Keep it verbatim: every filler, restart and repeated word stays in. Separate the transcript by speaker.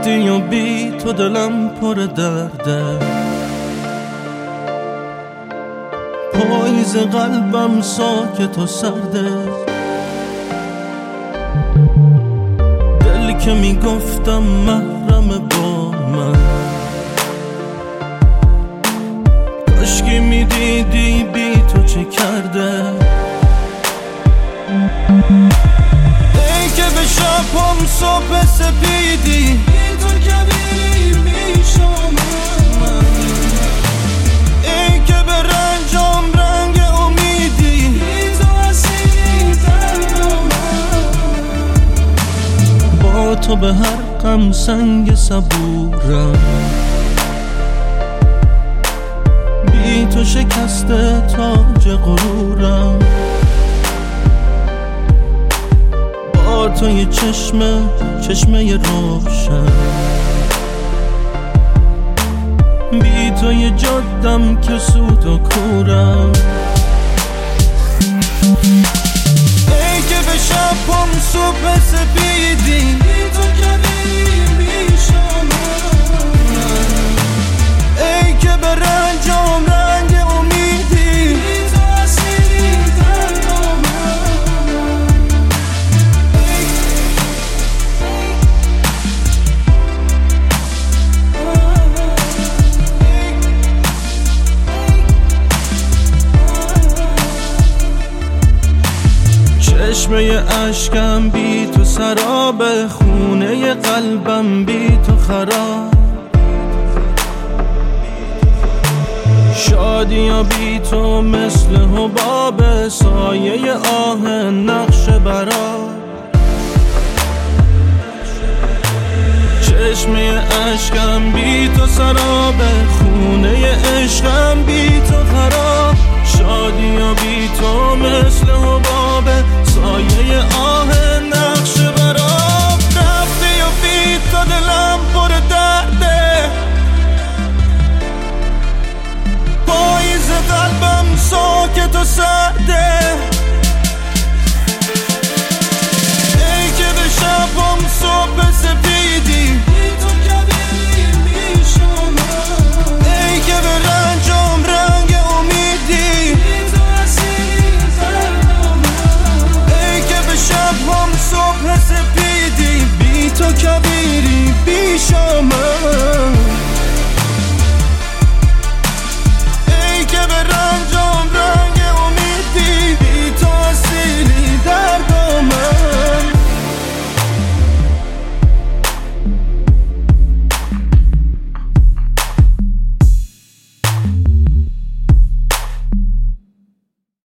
Speaker 1: رفتی و بی تو دلم پر درده، پاییز قلبم ساکت و سرده. دل که میگفتم محرم با من، کاشکی میدیدی بی تو چه کرده. ای که به شبم صبح سپیدی بی تو کبیر میشم من، ای که به رنجام رنگ امیدی بی تو اسیر دردم. با تو به هر غم سنگ صبورم، بی تو شکسته تاج غرورم. با تو یه چشمه چشمه روشن، بی تو یه جادم که سود و کورم. ای که به شبم صبح سپیدی بی تو کبیر میشم من، ای که به رنجام رنگ امیدی بی تو اسیر دردم. چشمه اشکم بی تو سراب، خونه قلبم بی تو خراب. شادی یا بی تو مثل حباب، سایه آه نقش برا. چشمه اشکم بی تو سراب، خونه عشقم بی تو خراب. شادی یا بی